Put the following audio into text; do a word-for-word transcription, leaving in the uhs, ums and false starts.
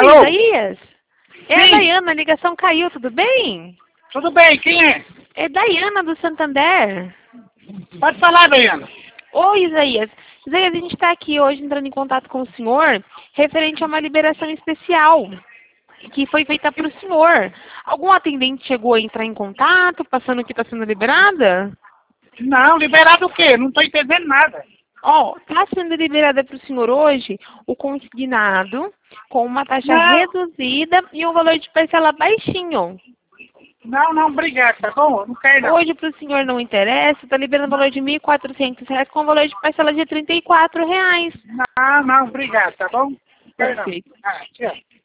Alô? Isaías? É a Sim. Dayana, a ligação caiu, tudo bem? Tudo bem, quem é? É Dayana do Santander. Pode falar, Dayana. Oi, Isaías. Isaías, a gente está aqui hoje entrando em contato com o senhor referente a uma liberação especial que foi feita para o senhor. Algum atendente chegou a entrar em contato, passando que está sendo liberada? Não, liberado o quê? Não estou entendendo nada. Ó, está sendo liberada para o senhor hoje o consignado com uma taxa Não. reduzida e um valor de parcela baixinho. Não, não, obrigado, tá bom? Eu não quero não. Hoje para o senhor não interessa, está liberando o valor de mil e quatrocentos reais com valor de parcela de trinta e quatro reais. Não, não, obrigado, tá bom? Não quero não. Perfeito. Ah, tchau.